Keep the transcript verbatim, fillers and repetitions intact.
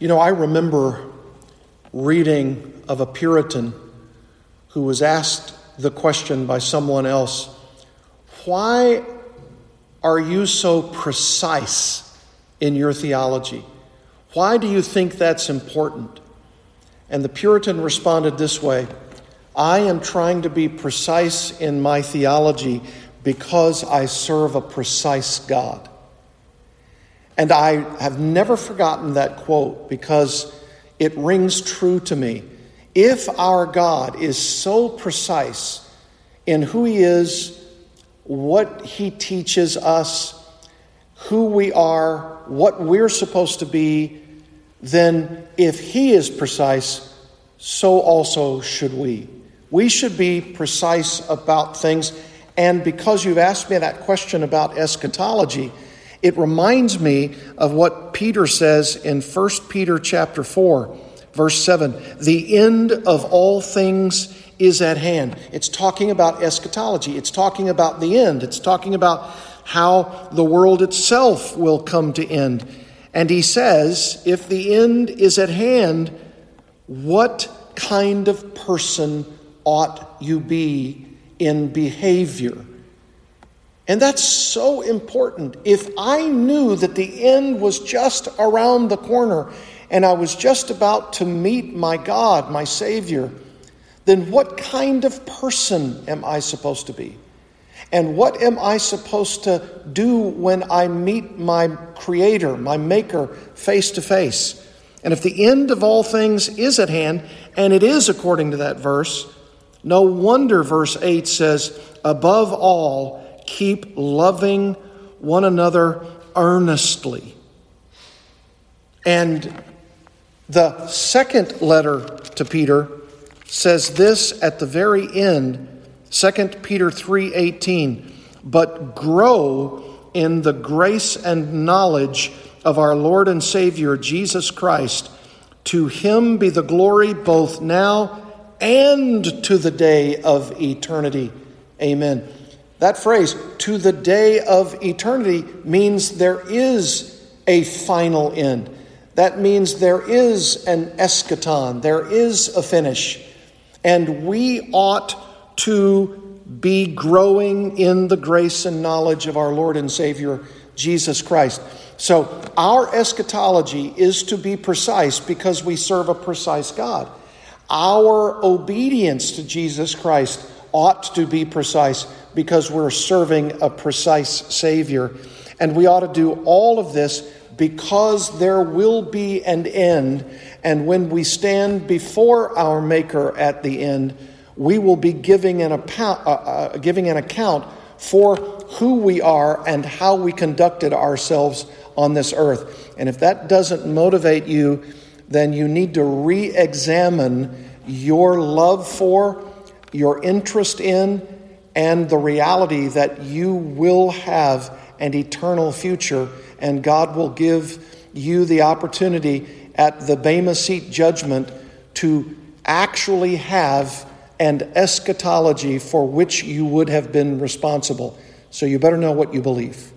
You know, I remember reading of a Puritan who was asked the question by someone else, why are you so precise in your theology? Why do you think that's important? And the Puritan responded this way, I am trying to be precise in my theology because I serve a precise God. And I have never forgotten that quote because it rings true to me. If our God is so precise in who he is, what he teaches us, who we are, what we're supposed to be, then if he is precise, so also should we. We should be precise about things. And because you've asked me that question about eschatology, it reminds me of what Peter says in First Peter chapter four, verse seven. The end of all things is at hand. It's talking about eschatology. It's talking about the end. It's talking about how the world itself will come to end. And he says, if the end is at hand, what kind of person ought you be in behavior? And that's so important. If I knew that the end was just around the corner and I was just about to meet my God, my Savior, then what kind of person am I supposed to be? And what am I supposed to do when I meet my Creator, my Maker, face to face? And if the end of all things is at hand, and it is according to that verse, no wonder verse eight says, above all, keep loving one another earnestly. And the second letter to Peter says this at the very end, Second Peter three eighteen, but grow in the grace and knowledge of our Lord and Savior Jesus Christ. To him be the glory both now and to the day of eternity. Amen. That phrase, to the day of eternity, means there is a final end. That means there is an eschaton. There is a finish. And we ought to be growing in the grace and knowledge of our Lord and Savior, Jesus Christ. So our eschatology is to be precise because we serve a precise God. Our obedience to Jesus Christ ought to be precise because we're serving a precise Savior. And we ought to do all of this because there will be an end. And when we stand before our Maker at the end, we will be giving an account, uh, uh, giving an account for who we are and how we conducted ourselves on this earth. And if that doesn't motivate you, then you need to re-examine your love for, your interest in, and the reality that you will have an eternal future, and God will give you the opportunity at the Bema Seat judgment to actually have an eschatology for which you would have been responsible. So you better know what you believe.